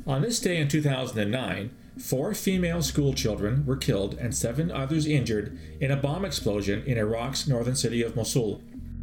On this day in 2009, 4 female school children were killed and 7 others injured in a bomb explosion in Iraq's northern city of Mosul.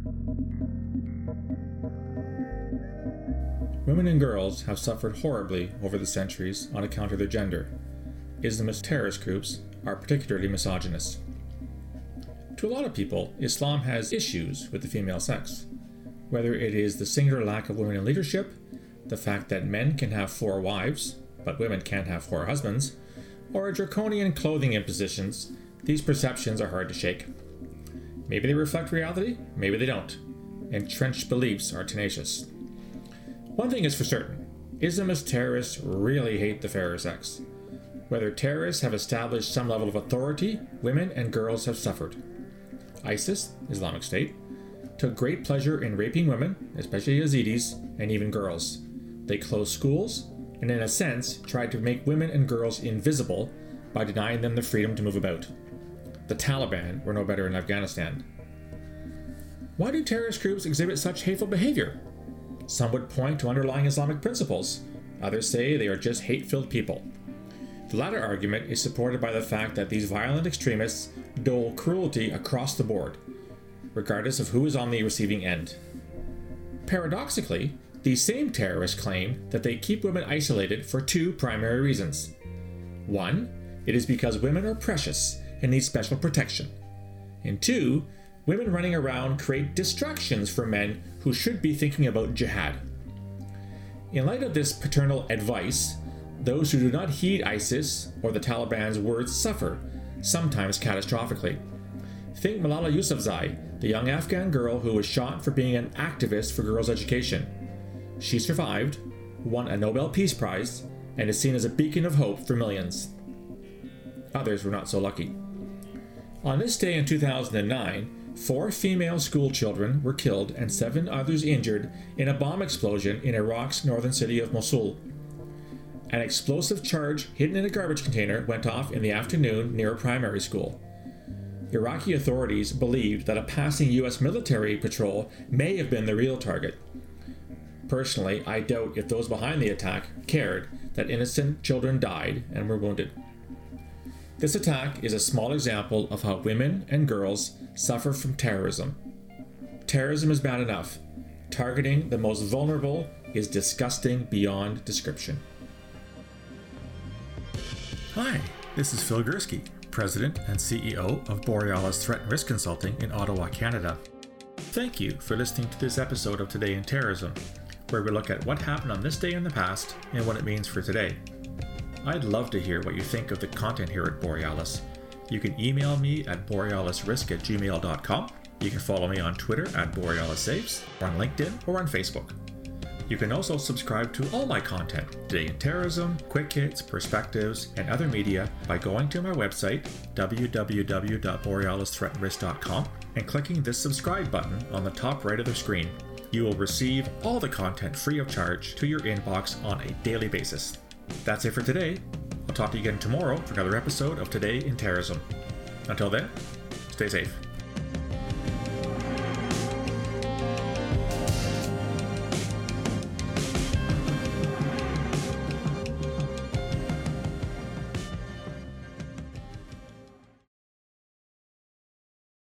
Women and girls have suffered horribly over the centuries on account of their gender. Islamist terrorist groups are particularly misogynist. To a lot of people, Islam has issues with the female sex. Whether it is the singular lack of women in leadership, the fact that men can have 4 wives, but women can't have 4 husbands, or draconian clothing impositions, these perceptions are hard to shake. Maybe they reflect reality, maybe they don't. Entrenched beliefs are tenacious. One thing is for certain, Islamist terrorists really hate the fairer sex. Whether terrorists have established some level of authority, women and girls have suffered. ISIS, Islamic State, took great pleasure in raping women, especially Yazidis, and even girls. They closed schools, and in a sense, tried to make women and girls invisible by denying them the freedom to move about. The Taliban were no better in Afghanistan. Why do terrorist groups exhibit such hateful behavior? Some would point to underlying Islamic principles. Others say they are just hate-filled people. The latter argument is supported by the fact that these violent extremists dole cruelty across the board, regardless of who is on the receiving end. Paradoxically, these same terrorists claim that they keep women isolated for 2 primary reasons. 1, it is because women are precious and need special protection. And 2, women running around create distractions for men who should be thinking about jihad. In light of this paternal advice, those who do not heed ISIS or the Taliban's words suffer, sometimes catastrophically. Think Malala Yousafzai, the young Afghan girl who was shot for being an activist for girls' education. She survived, won a Nobel Peace Prize, and is seen as a beacon of hope for millions. Others were not so lucky. On this day in 2009, 4 female school children were killed and 7 others injured in a bomb explosion in Iraq's northern city of Mosul. An explosive charge hidden in a garbage container went off in the afternoon near a primary school. Iraqi authorities believed that a passing US military patrol may have been the real target. Personally, I doubt if those behind the attack cared that innocent children died and were wounded. This attack is a small example of how women and girls suffer from terrorism. Terrorism is bad enough. Targeting the most vulnerable is disgusting beyond description. Hi, this is Phil Gursky, President and CEO of Borealis Threat and Risk Consulting in Ottawa, Canada. Thank you for listening to this episode of Today in Terrorism, where we look at what happened on this day in the past and what it means for today. I'd love to hear what you think of the content here at Borealis. You can email me at borealisrisk@gmail.com. You can follow me on Twitter at BorealisSaves, or on LinkedIn, or on Facebook. You can also subscribe to all my content, Today in Terrorism, Quick Hits, Perspectives, and other media by going to my website, www.borealisthreatrisk.com, and clicking this subscribe button on the top right of the screen. You will receive all the content free of charge to your inbox on a daily basis. That's it for today. I'll talk to you again tomorrow for another episode of Today in Terrorism. Until then, stay safe.